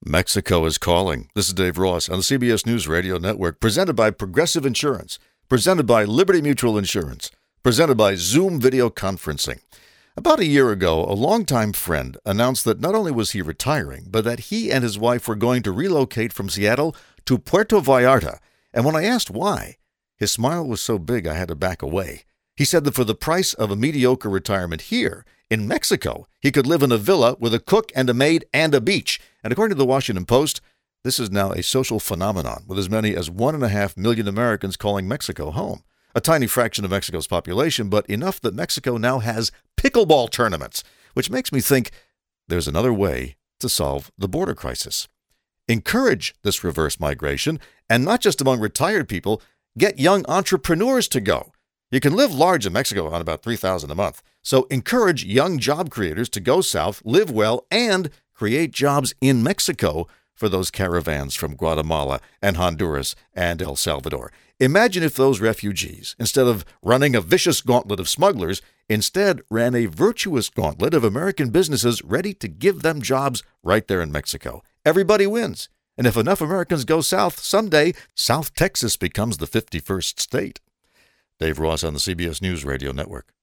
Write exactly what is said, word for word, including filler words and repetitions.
Mexico is calling. This is Dave Ross on the C B S News Radio Network, presented by Progressive Insurance, presented by Liberty Mutual Insurance, presented by Zoom Video Conferencing. About a year ago, a longtime friend announced that not only was he retiring, but that he and his wife were going to relocate from Seattle to Puerto Vallarta. And when I asked why, his smile was so big I had to back away. He said that for the price of a mediocre retirement here, in Mexico, he could live in a villa with a cook and a maid and a beach. And according to the Washington Post, this is now a social phenomenon, with as many as one and a half million Americans calling Mexico home. A tiny fraction of Mexico's population, but enough that Mexico now has pickleball tournaments, which makes me think there's another way to solve the border crisis. Encourage this reverse migration, and not just among retired people, get young entrepreneurs to go. You can live large in Mexico on about three thousand dollars a month. So encourage young job creators to go south, live well, and create jobs in Mexico for those caravans from Guatemala and Honduras and El Salvador. Imagine if those refugees, instead of running a vicious gauntlet of smugglers, instead ran a virtuous gauntlet of American businesses ready to give them jobs right there in Mexico. Everybody wins. And if enough Americans go south, someday South Texas becomes the fifty-first state. Dave Ross on the C B S News Radio Network.